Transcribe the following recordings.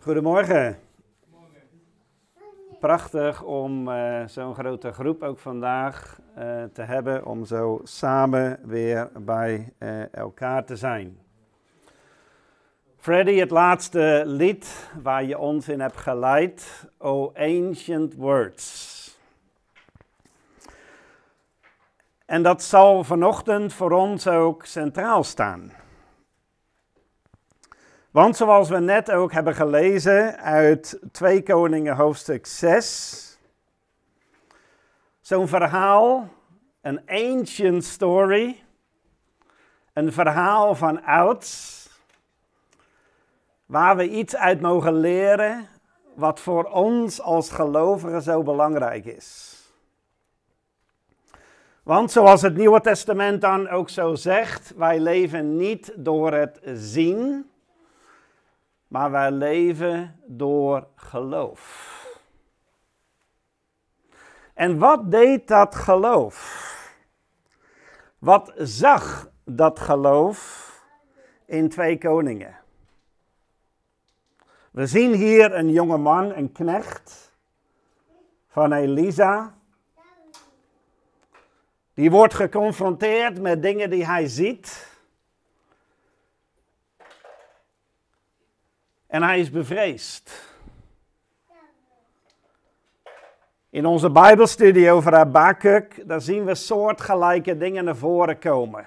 Goedemorgen. Prachtig om zo'n grote groep ook vandaag te hebben, om zo samen weer bij elkaar te zijn. Freddy, het laatste lied waar je ons in hebt geleid, O Ancient Words. En dat zal vanochtend voor ons ook centraal staan. Want zoals we net ook hebben gelezen uit 2 Koningen hoofdstuk 6, zo'n verhaal, een ancient story, een verhaal van ouds, waar we iets uit mogen leren wat voor ons als gelovigen zo belangrijk is. Want zoals het Nieuwe Testament dan ook zo zegt, wij leven niet door het zien, maar wij leven door geloof. En wat deed dat geloof? Wat zag dat geloof in 2 Koningen? We zien hier een jonge man, een knecht van Elisa. Die wordt geconfronteerd met dingen die hij ziet. En hij is bevreesd. In onze Bijbelstudie over Habakuk, daar zien we soortgelijke dingen naar voren komen.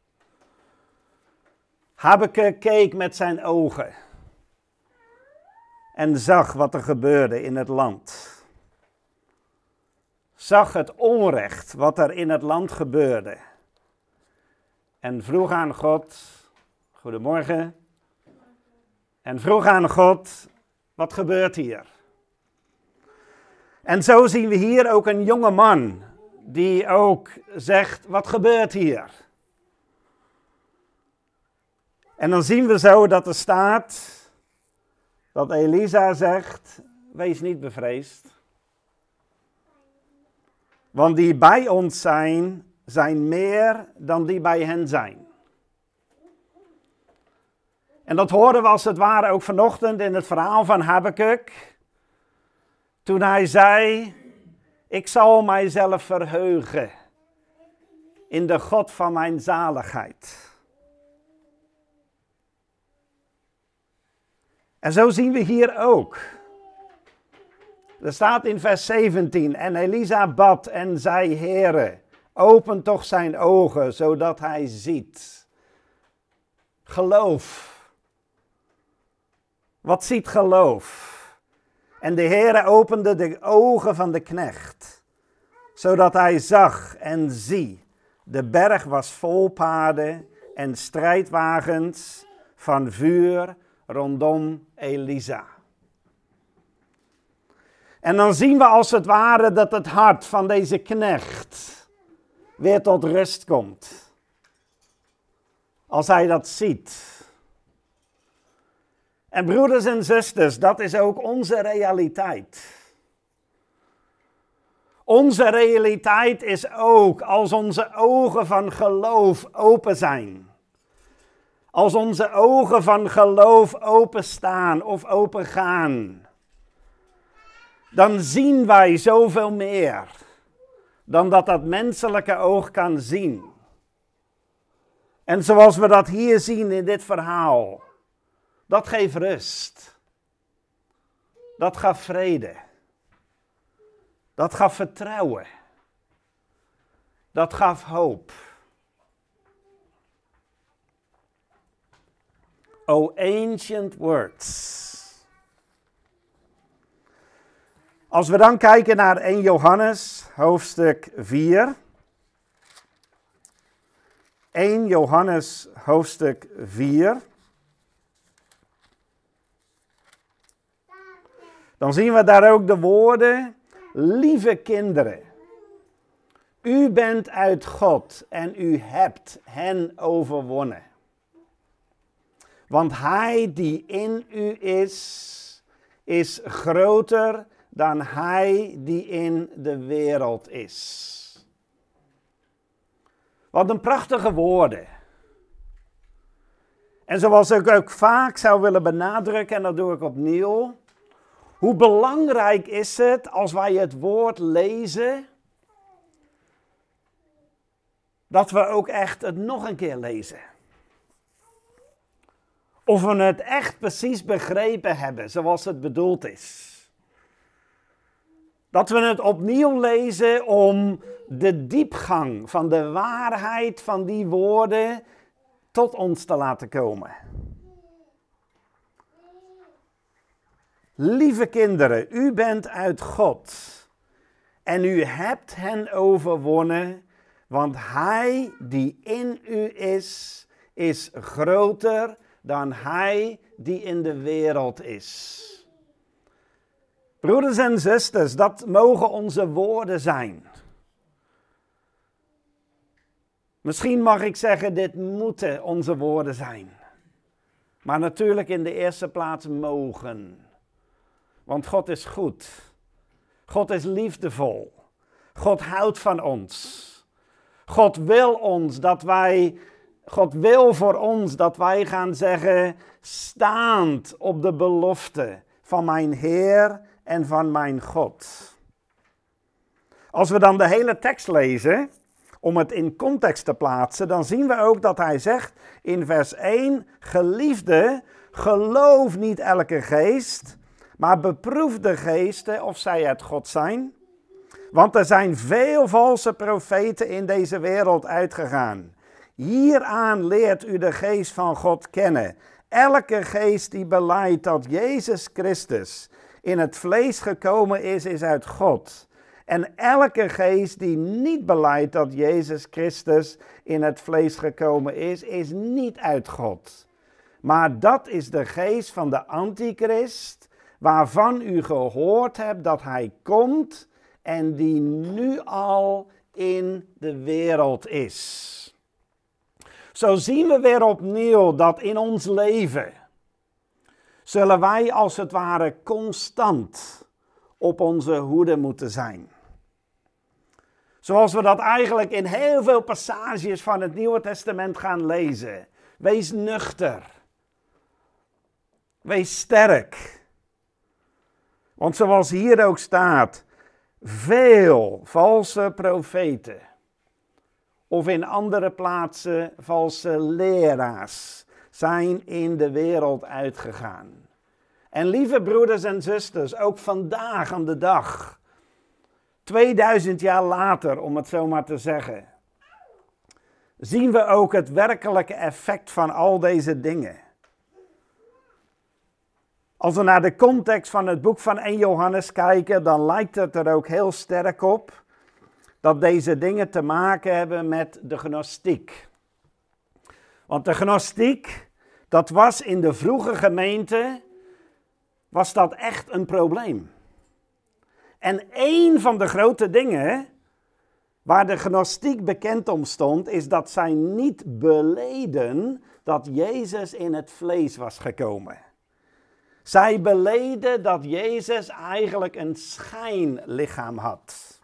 Habakuk keek met zijn ogen en zag wat er gebeurde in het land. Zag het onrecht wat er in het land gebeurde. En vroeg aan God, goedemorgen. En vroeg aan God, wat gebeurt hier? En zo zien we hier ook een jonge man die ook zegt, wat gebeurt hier? En dan zien we zo dat er staat, dat Elisa zegt, wees niet bevreesd. Want die bij ons zijn, zijn meer dan die bij hen zijn. En dat hoorden we als het ware ook vanochtend in het verhaal van Habakuk. Toen hij zei, ik zal mijzelf verheugen in de God van mijn zaligheid. En zo zien we hier ook. Er staat in vers 17, en Elisa bad en zei, Heere, open toch zijn ogen, zodat hij ziet. Geloof. Wat ziet geloof? En de Heere opende de ogen van de knecht, zodat hij zag en zie, de berg was vol paarden en strijdwagens van vuur rondom Elisa. En dan zien we als het ware dat het hart van deze knecht weer tot rust komt. Als hij dat ziet. En broeders en zusters, dat is ook onze realiteit. Onze realiteit is ook als onze ogen van geloof open zijn. Als onze ogen van geloof openstaan of opengaan. Dan zien wij zoveel meer dan dat menselijke oog kan zien. En zoals we dat hier zien in dit verhaal. Dat geeft rust. Dat gaf vrede. Dat gaf vertrouwen. Dat gaf hoop. O ancient words. Als we dan kijken naar 1 Johannes hoofdstuk 4. 1 Johannes hoofdstuk 4. Dan zien we daar ook de woorden, lieve kinderen, u bent uit God en u hebt hen overwonnen. Want hij die in u is groter dan hij die in de wereld is. Wat een prachtige woorden. En zoals ik ook vaak zou willen benadrukken, en dat doe ik opnieuw. Hoe belangrijk is het als wij het woord lezen, dat we ook echt het nog een keer lezen. Of we het echt precies begrepen hebben, zoals het bedoeld is. Dat we het opnieuw lezen om de diepgang van de waarheid van die woorden tot ons te laten komen. Lieve kinderen, u bent uit God en u hebt hen overwonnen, want hij die in u is groter dan hij die in de wereld is. Broeders en zusters, dat mogen onze woorden zijn. Misschien mag ik zeggen, dit moeten onze woorden zijn. Maar natuurlijk in de eerste plaats mogen. Want God is goed. God is liefdevol. God houdt van ons. God wil voor ons dat wij gaan zeggen, staand op de belofte van mijn Heer en van mijn God. Als we dan de hele tekst lezen, om het in context te plaatsen, dan zien we ook dat hij zegt in vers 1, geliefde, geloof niet elke geest, maar beproef de geesten of zij uit God zijn. Want er zijn veel valse profeten in deze wereld uitgegaan. Hieraan leert u de geest van God kennen. Elke geest die belijdt dat Jezus Christus in het vlees gekomen is uit God. En elke geest die niet belijdt dat Jezus Christus in het vlees gekomen is niet uit God. Maar dat is de geest van de antichrist, waarvan u gehoord hebt dat hij komt en die nu al in de wereld is. Zo zien we weer opnieuw dat in ons leven zullen wij als het ware constant op onze hoede moeten zijn. Zoals we dat eigenlijk in heel veel passages van het Nieuwe Testament gaan lezen. Wees nuchter. Wees sterk. Want zoals hier ook staat, veel valse profeten, of in andere plaatsen valse leraars, zijn in de wereld uitgegaan. En lieve broeders en zusters, ook vandaag aan de dag, 2000 jaar later, om het zo maar te zeggen, zien we ook het werkelijke effect van al deze dingen. Als we naar de context van het boek van 1 Johannes kijken, dan lijkt het er ook heel sterk op dat deze dingen te maken hebben met de gnostiek. Want de gnostiek, dat was in de vroege gemeente, was dat echt een probleem. En één van de grote dingen waar de gnostiek bekend om stond, is dat zij niet beleden dat Jezus in het vlees was gekomen. Zij beleden dat Jezus eigenlijk een schijnlichaam had.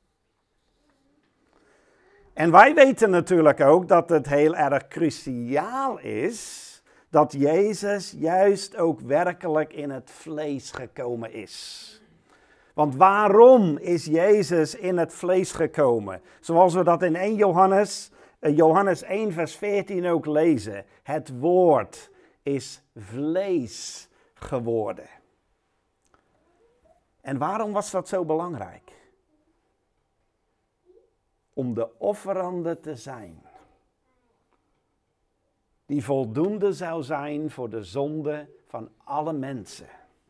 En wij weten natuurlijk ook dat het heel erg cruciaal is dat Jezus juist ook werkelijk in het vlees gekomen is. Want waarom is Jezus in het vlees gekomen? Zoals we dat in 1 Johannes 1 vers 14 ook lezen. Het woord is vlees geworden. En waarom was dat zo belangrijk? Om de offerande te zijn. Die voldoende zou zijn voor de zonde van alle mensen.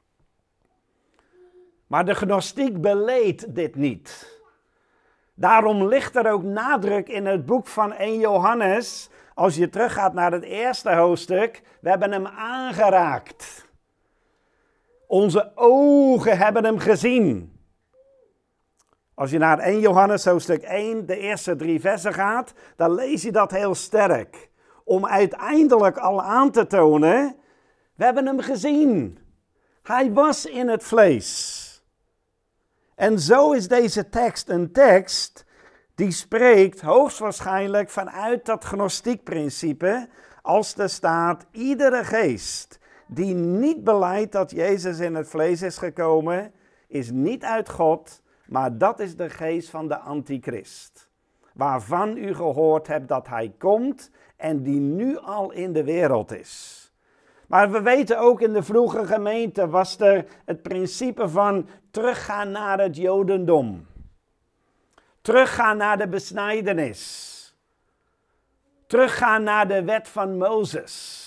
Maar de gnostiek beleed dit niet. Daarom ligt er ook nadruk in het boek van 1 Johannes. Als je teruggaat naar het eerste hoofdstuk. We hebben hem aangeraakt. Onze ogen hebben hem gezien. Als je naar 1 Johannes hoofdstuk 1, de eerste 3 versen gaat, dan lees je dat heel sterk. Om uiteindelijk al aan te tonen, we hebben hem gezien. Hij was in het vlees. En zo is deze tekst een tekst die spreekt hoogstwaarschijnlijk vanuit dat gnostiekprincipe als er staat, iedere geest die niet belijdt dat Jezus in het vlees is gekomen, is niet uit God, maar dat is de geest van de antichrist. Waarvan u gehoord hebt dat hij komt en die nu al in de wereld is. Maar we weten ook in de vroege gemeente was er het principe van teruggaan naar het Jodendom. Teruggaan naar de besnijdenis. Teruggaan naar de wet van Mozes.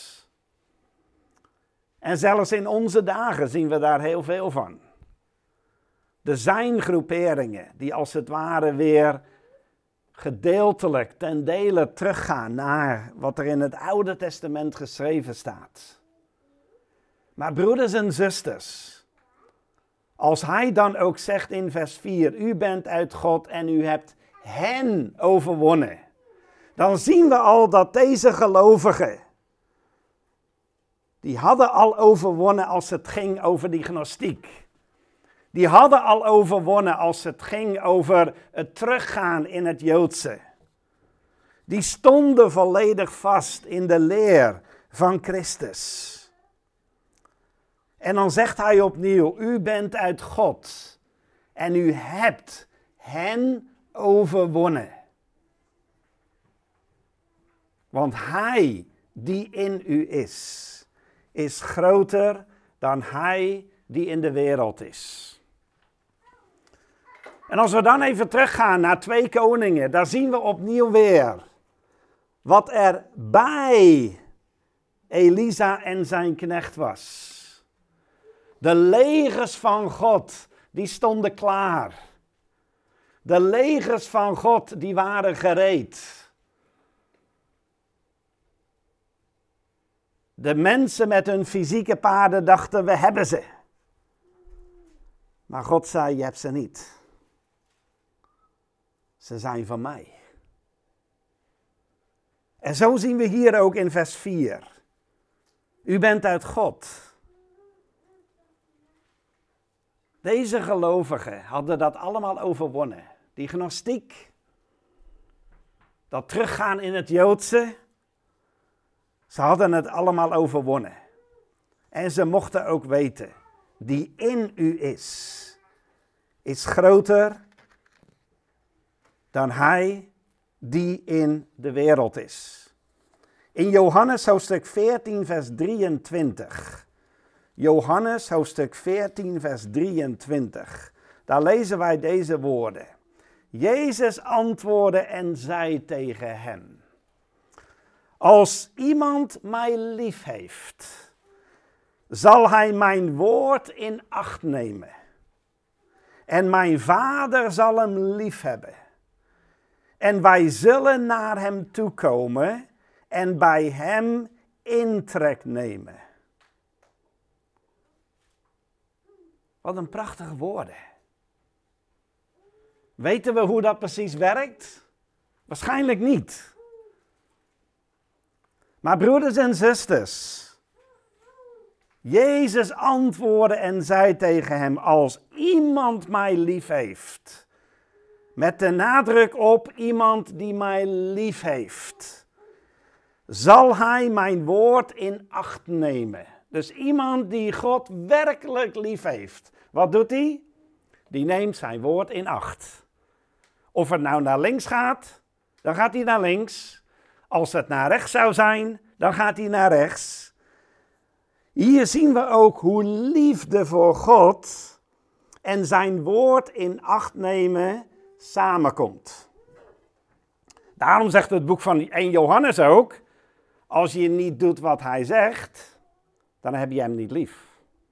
En zelfs in onze dagen zien we daar heel veel van. Er zijn groeperingen die als het ware weer gedeeltelijk ten dele teruggaan naar wat er in het Oude Testament geschreven staat. Maar broeders en zusters, als hij dan ook zegt in vers 4, u bent uit God en u hebt hen overwonnen, dan zien we al dat deze gelovigen, die hadden al overwonnen als het ging over die gnostiek. Die hadden al overwonnen als het ging over het teruggaan in het Joodse. Die stonden volledig vast in de leer van Christus. En dan zegt hij opnieuw, u bent uit God en u hebt hen overwonnen. Want hij die in u is groter dan hij die in de wereld is. En als we dan even teruggaan naar 2 Koningen, daar zien we opnieuw weer wat er bij Elisa en zijn knecht was. De legers van God, die stonden klaar. De legers van God, die waren gereed. De mensen met hun fysieke paarden dachten, we hebben ze. Maar God zei, je hebt ze niet. Ze zijn van mij. En zo zien we hier ook in vers 4. U bent uit God. Deze gelovigen hadden dat allemaal overwonnen. Die gnostiek, dat teruggaan in het Joodse, ze hadden het allemaal overwonnen. En ze mochten ook weten, die in u is groter dan hij die in de wereld is. In Johannes hoofdstuk 14 vers 23. Johannes hoofdstuk 14 vers 23. Daar lezen wij deze woorden. Jezus antwoordde en zei tegen hem. Als iemand mij lief heeft, zal hij mijn woord in acht nemen. En mijn Vader zal hem lief hebben. En wij zullen naar hem toekomen en bij hem intrek nemen. Wat een prachtige woorden. Weten we hoe dat precies werkt? Waarschijnlijk niet. Maar broeders en zusters, Jezus antwoordde en zei tegen hem, als iemand mij lief heeft, met de nadruk op iemand die mij lief heeft, zal hij mijn woord in acht nemen. Dus iemand die God werkelijk lief heeft. Wat doet hij? Die neemt zijn woord in acht. Of het nou naar links gaat, dan gaat hij naar links. Als het naar rechts zou zijn, dan gaat hij naar rechts. Hier zien we ook hoe liefde voor God en zijn woord in acht nemen samenkomt. Daarom zegt het boek van 1 Johannes ook, als je niet doet wat hij zegt, dan heb je hem niet lief.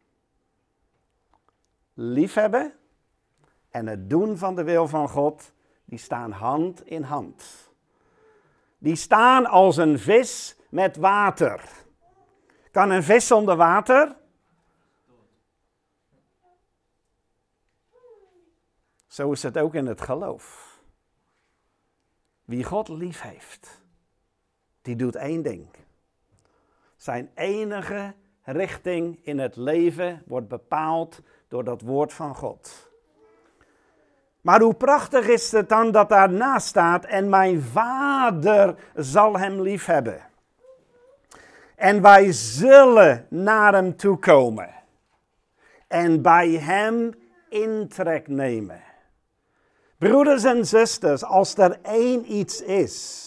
Liefhebben en het doen van de wil van God, die staan hand in hand. Die staan als een vis met water. Kan een vis zonder water? Zo is het ook in het geloof. Wie God lief heeft, die doet één ding. Zijn enige richting in het leven wordt bepaald door dat woord van God. Maar hoe prachtig is het dan dat daarnaast staat, en mijn Vader zal hem lief hebben. En wij zullen naar hem toe komen. En bij hem intrek nemen. Broeders en zusters, als er één iets is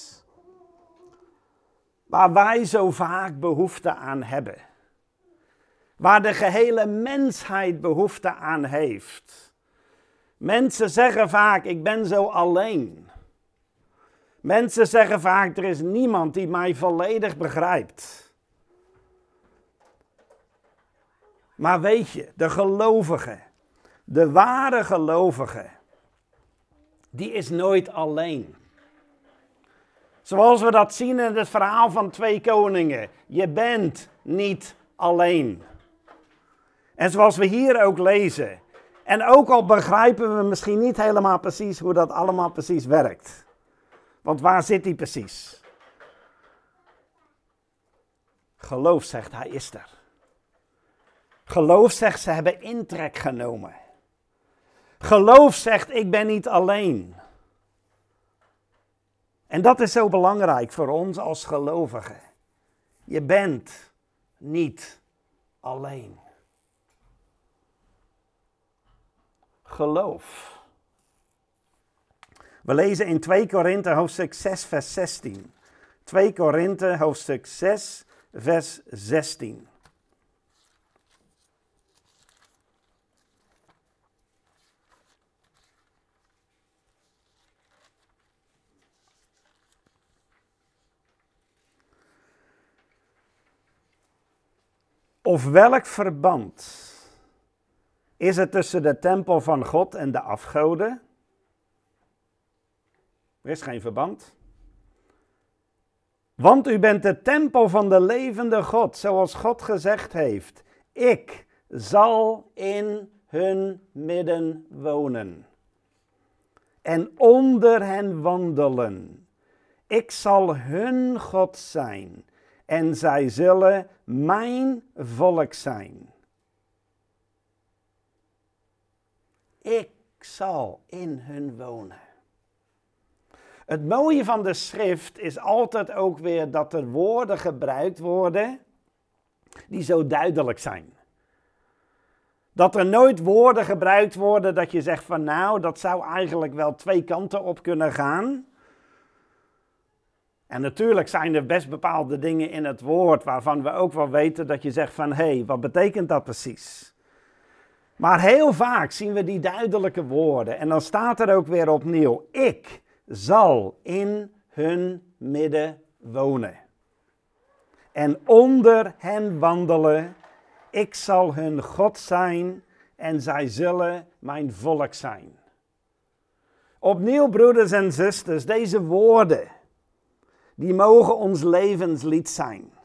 waar wij zo vaak behoefte aan hebben, waar de gehele mensheid behoefte aan heeft. Mensen zeggen vaak, ik ben zo alleen. Mensen zeggen vaak, er is niemand die mij volledig begrijpt. Maar weet je, de gelovige, de ware gelovige, die is nooit alleen. Zoals we dat zien in het verhaal van 2 koningen. Je bent niet alleen. En zoals we hier ook lezen. En ook al begrijpen we misschien niet helemaal precies hoe dat allemaal precies werkt. Want waar zit hij precies? Geloof zegt, hij is er. Geloof zegt, ze hebben intrek genomen. Geloof zegt, ik ben niet alleen. En dat is zo belangrijk voor ons als gelovigen. Je bent niet alleen. Geloof. We lezen in 2 Korinthe hoofdstuk 6 vers 16. 2 Korinthe hoofdstuk 6 vers 16. Of welk verband is er tussen de tempel van God en de afgoden? Er is geen verband. Want u bent de tempel van de levende God, zoals God gezegd heeft. Ik zal in hun midden wonen en onder hen wandelen. Ik zal hun God zijn en zij zullen mijn volk zijn. Ik zal in hun wonen. Het mooie van de schrift is altijd ook weer dat er woorden gebruikt worden die zo duidelijk zijn. Dat er nooit woorden gebruikt worden dat je zegt van nou, dat zou eigenlijk wel 2 kanten op kunnen gaan. En natuurlijk zijn er best bepaalde dingen in het woord waarvan we ook wel weten dat je zegt van hé, wat betekent dat precies? Maar heel vaak zien we die duidelijke woorden en dan staat er ook weer opnieuw, ik zal in hun midden wonen en onder hen wandelen. Ik zal hun God zijn en zij zullen mijn volk zijn. Opnieuw, broeders en zusters, deze woorden, die mogen ons levenslied zijn.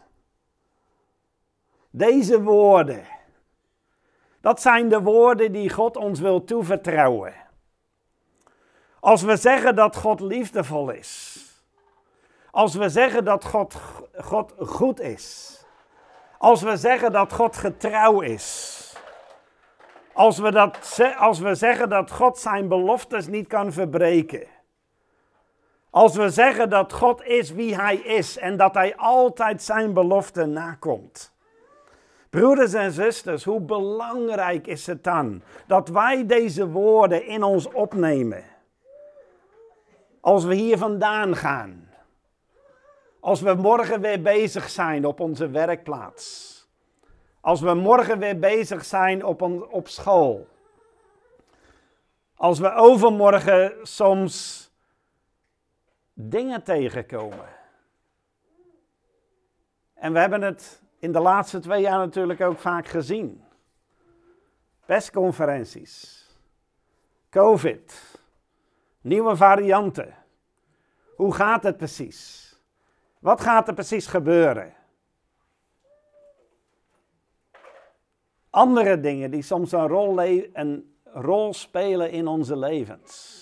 Deze woorden, dat zijn de woorden die God ons wil toevertrouwen. Als we zeggen dat God liefdevol is. Als we zeggen dat God goed is. Als we zeggen dat God getrouw is. Als we zeggen dat God zijn beloftes niet kan verbreken. Als we zeggen dat God is wie hij is en dat hij altijd zijn belofte nakomt. Broeders en zusters, hoe belangrijk is het dan dat wij deze woorden in ons opnemen? Als we hier vandaan gaan. Als we morgen weer bezig zijn op onze werkplaats. Als we morgen weer bezig zijn op school. Als we overmorgen soms dingen tegenkomen. En we hebben het in de laatste 2 jaar natuurlijk ook vaak gezien. Persconferenties. COVID. Nieuwe varianten. Hoe gaat het precies? Wat gaat er precies gebeuren? Andere dingen die soms een rol spelen in onze levens.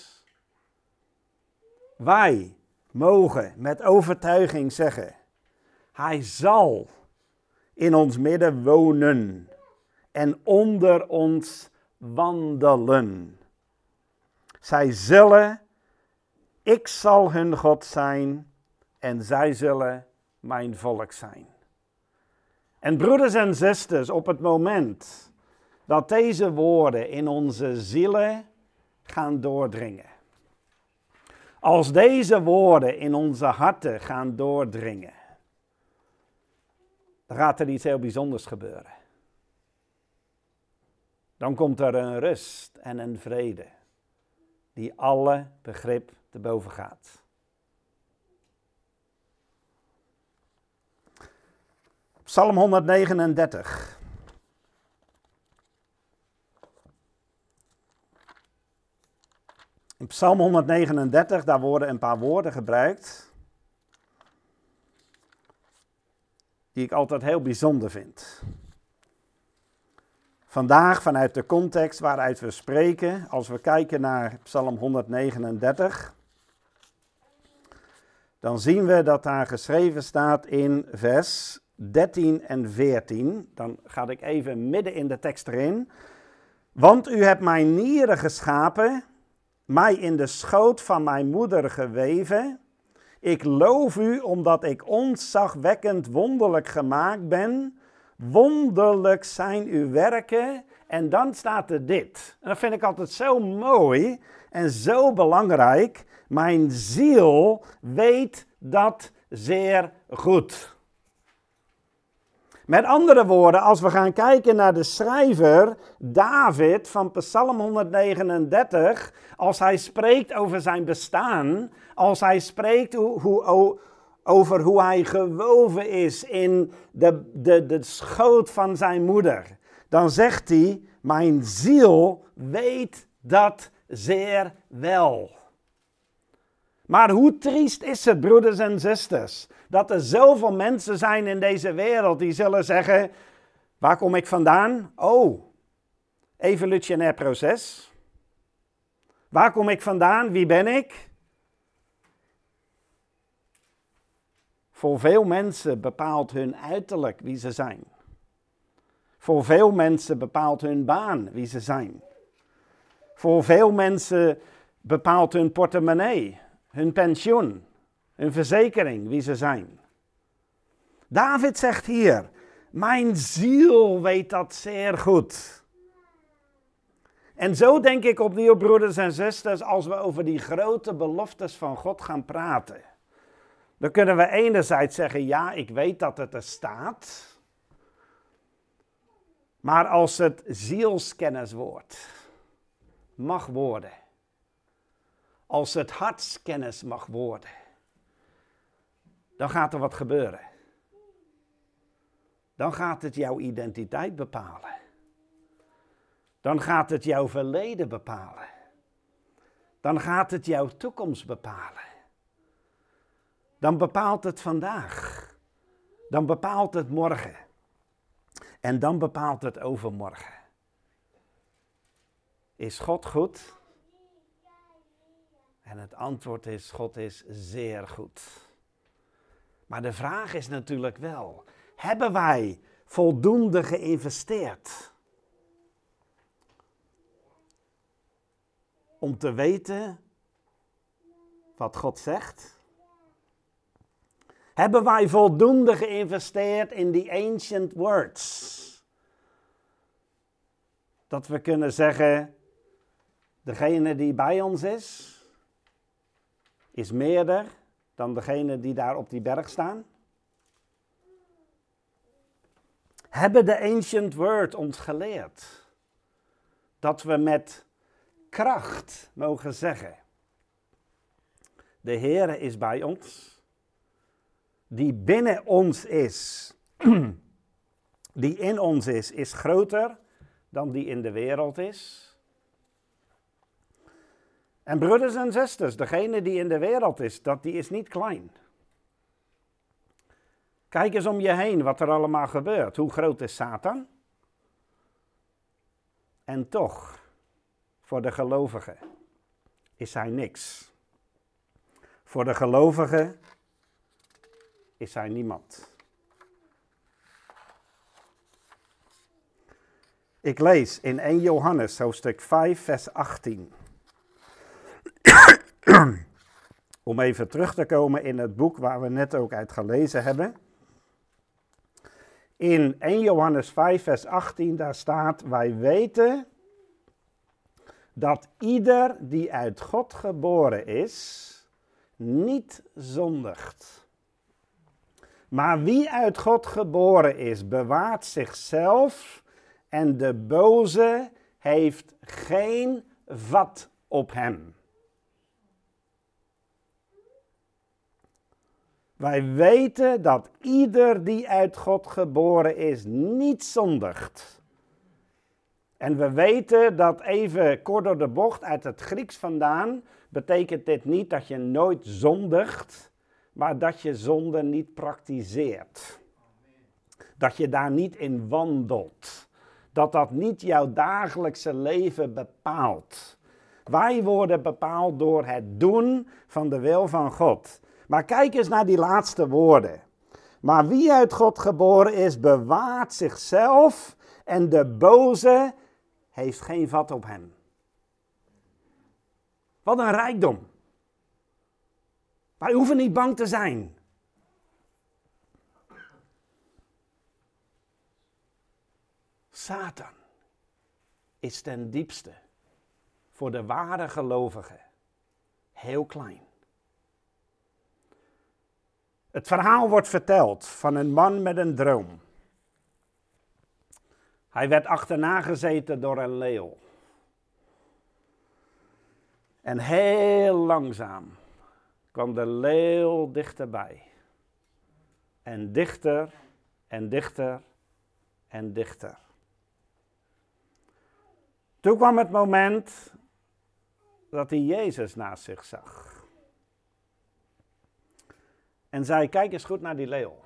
Wij mogen met overtuiging zeggen, hij zal in ons midden wonen en onder ons wandelen. Zij zullen, ik zal hun God zijn en zij zullen mijn volk zijn. En broeders en zusters, op het moment dat deze woorden in onze zielen gaan doordringen. Als deze woorden in onze harten gaan doordringen, dan gaat er iets heel bijzonders gebeuren. Dan komt er een rust en een vrede die alle begrip te boven gaat. Psalm 139. In Psalm 139, daar worden een paar woorden gebruikt die ik altijd heel bijzonder vind. Vandaag vanuit de context waaruit we spreken, als we kijken naar Psalm 139, dan zien we dat daar geschreven staat in vers 13 en 14. Dan ga ik even midden in de tekst erin. Want u hebt mijn nieren geschapen, mij in de schoot van mijn moeder geweven. Ik loof u omdat ik ontzagwekkend wonderlijk gemaakt ben. Wonderlijk zijn uw werken. En dan staat er dit. En dat vind ik altijd zo mooi en zo belangrijk. Mijn ziel weet dat zeer goed. Met andere woorden, als we gaan kijken naar de schrijver David van Psalm 139, als hij spreekt over zijn bestaan, als hij spreekt over hoe hij gewoven is in de schoot van zijn moeder, dan zegt hij, mijn ziel weet dat zeer wel. Maar hoe triest is het, broeders en zusters, dat er zoveel mensen zijn in deze wereld die zullen zeggen, waar kom ik vandaan? Oh, evolutionair proces. Waar kom ik vandaan? Wie ben ik? Voor veel mensen bepaalt hun uiterlijk wie ze zijn. Voor veel mensen bepaalt hun baan wie ze zijn. Voor veel mensen bepaalt hun portemonnee, hun pensioen, hun verzekering wie ze zijn. David zegt hier, mijn ziel weet dat zeer goed. En zo denk ik opnieuw, broeders en zusters, als we over die grote beloftes van God gaan praten. Dan kunnen we enerzijds zeggen, ja, ik weet dat het er staat. Maar als het zielskenniswoord mag worden, als het hartskennis mag worden, dan gaat er wat gebeuren. Dan gaat het jouw identiteit bepalen. Dan gaat het jouw verleden bepalen. Dan gaat het jouw toekomst bepalen. Dan bepaalt het vandaag. Dan bepaalt het morgen. En dan bepaalt het overmorgen. Is God goed? En het antwoord is, God is zeer goed. Maar de vraag is natuurlijk wel, hebben wij voldoende geïnvesteerd om te weten wat God zegt? Hebben wij voldoende geïnvesteerd in die ancient words? Dat we kunnen zeggen, degene die bij ons is meerder dan degene die daar op die berg staan? Hebben de ancient word ons geleerd dat we met kracht mogen zeggen, de Heere is bij ons, die binnen ons is, die in ons is groter dan die in de wereld is. En broeders en zusters, degene die in de wereld is, die is niet klein. Kijk eens om je heen wat er allemaal gebeurt. Hoe groot is Satan? En toch, voor de gelovigen is hij niks. Voor de gelovigen is hij niemand. Ik lees in 1 Johannes hoofdstuk 5 vers 18. Om even terug te komen in het boek waar we net ook uit gelezen hebben. In 1 Johannes 5 vers 18, daar staat, wij weten dat ieder die uit God geboren is, niet zondigt. Maar wie uit God geboren is, bewaart zichzelf en de boze heeft geen vat op hem. Wij weten dat ieder die uit God geboren is, niet zondigt. En we weten dat, even kort door de bocht, uit het Grieks vandaan, betekent dit niet dat je nooit zondigt, maar dat je zonde niet praktiseert. Dat je daar niet in wandelt. Dat dat niet jouw dagelijkse leven bepaalt. Wij worden bepaald door het doen van de wil van God. Maar kijk eens naar die laatste woorden. Maar wie uit God geboren is, bewaart zichzelf en de boze heeft geen vat op hem. Wat een rijkdom. Wij hoeven niet bang te zijn. Satan is ten diepste voor de ware gelovige heel klein. Het verhaal wordt verteld van een man met een droom. Hij werd achterna gezeten door een leeuw. En heel langzaam kwam de leeuw dichterbij. En dichter en dichter en dichter. Toen kwam het moment dat hij Jezus naast zich zag. En zei, kijk eens goed naar die leeuw.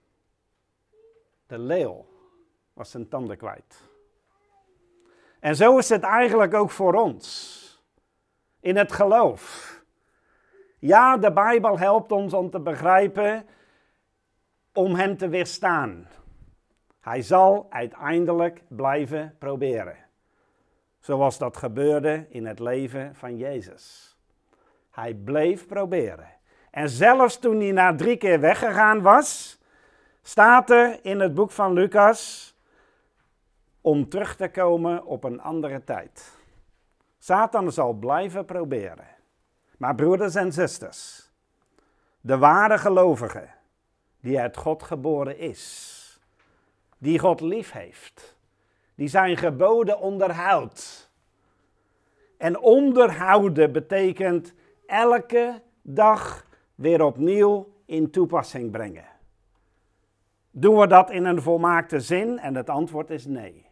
De leeuw was zijn tanden kwijt. En zo is het eigenlijk ook voor ons. In het geloof. Ja, de Bijbel helpt ons om te begrijpen, om hem te weerstaan. Hij zal uiteindelijk blijven proberen. Zoals dat gebeurde in het leven van Jezus. Hij bleef proberen. En zelfs toen hij na 3 keer weggegaan was, staat er in het boek van Lucas om terug te komen op een andere tijd. Satan zal blijven proberen. Maar broeders en zusters, de ware gelovige die uit God geboren is, die God lief heeft, die zijn geboden onderhoudt. En onderhouden betekent elke dag weer opnieuw in toepassing brengen. Doen we dat in een volmaakte zin? En het antwoord is nee.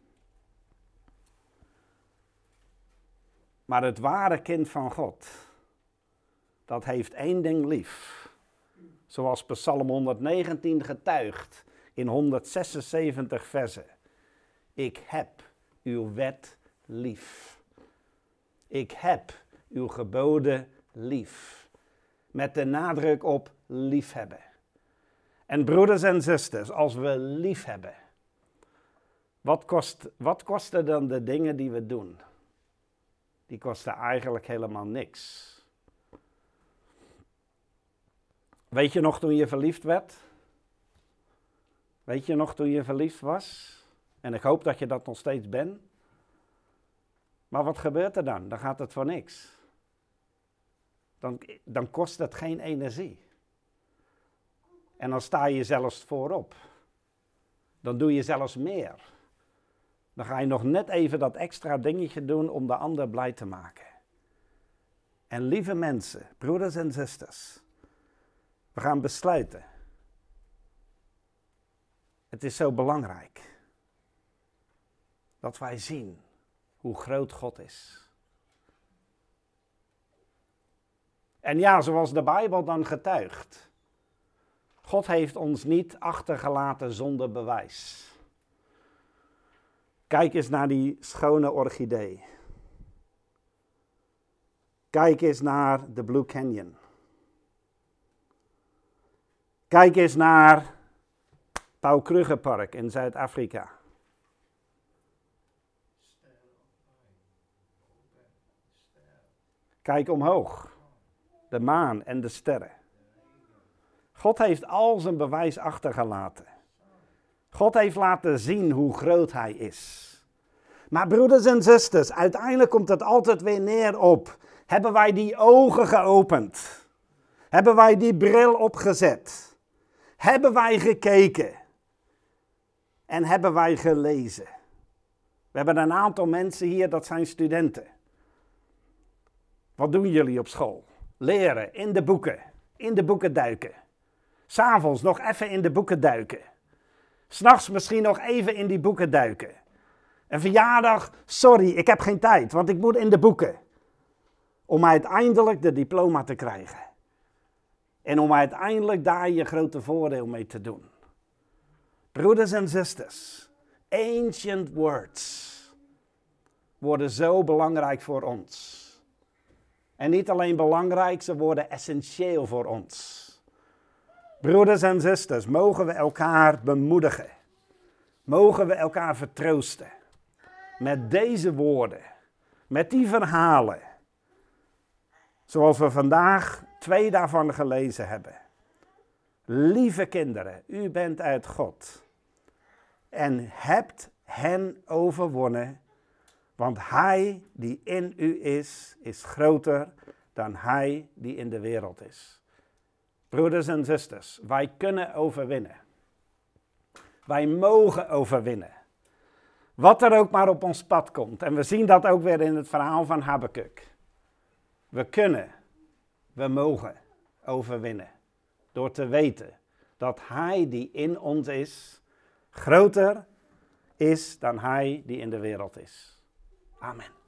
Maar het ware kind van God, dat heeft 1 ding lief. Zoals Psalm 119 getuigt in 176 versen. Ik heb uw wet lief. Ik heb uw geboden lief. Met de nadruk op liefhebben. En broeders en zusters, als we lief hebben, wat kosten dan de dingen die we doen? Die kosten eigenlijk helemaal niks. Weet je nog toen je verliefd werd? Weet je nog toen je verliefd was? En ik hoop dat je dat nog steeds bent. Maar wat gebeurt er dan? Dan gaat het voor niks. Dan kost het geen energie. En dan sta je zelfs voorop. Dan doe je zelfs meer. Dan ga je nog net even dat extra dingetje doen om de ander blij te maken. En lieve mensen, broeders en zusters, we gaan besluiten. Het is zo belangrijk dat wij zien hoe groot God is. En ja, zoals de Bijbel dan getuigt, God heeft ons niet achtergelaten zonder bewijs. Kijk eens naar die schone orchidee. Kijk eens naar de Blue Canyon. Kijk eens naar Paul Kruger Park in Zuid-Afrika. Kijk omhoog. De maan en de sterren. God heeft al zijn bewijs achtergelaten. God heeft laten zien hoe groot hij is. Maar broeders en zusters, uiteindelijk komt het altijd weer neer op, hebben wij die ogen geopend? Hebben wij die bril opgezet? Hebben wij gekeken? En hebben wij gelezen? We hebben een aantal mensen hier, dat zijn studenten. Wat doen jullie op school? Leren, in de boeken duiken. 'S Avonds nog even in de boeken duiken. 'S Nachts misschien nog even in die boeken duiken. Een verjaardag, sorry, ik heb geen tijd, want ik moet in de boeken. Om uiteindelijk de diploma te krijgen. En om uiteindelijk daar je grote voordeel mee te doen. Broeders en zusters, ancient words worden zo belangrijk voor ons. En niet alleen belangrijk, ze worden essentieel voor ons. Broeders en zusters, mogen we elkaar bemoedigen. Mogen we elkaar vertroosten. Met deze woorden, met die verhalen. Zoals we vandaag 2 daarvan gelezen hebben. Lieve kinderen, u bent uit God. En hebt hen overwonnen. Want hij die in u is groter dan hij die in de wereld is. Broeders en zusters, wij kunnen overwinnen. Wij mogen overwinnen. Wat er ook maar op ons pad komt. En we zien dat ook weer in het verhaal van Habakuk. We kunnen, we mogen overwinnen. Door te weten dat hij die in ons is, groter is dan hij die in de wereld is. Amen.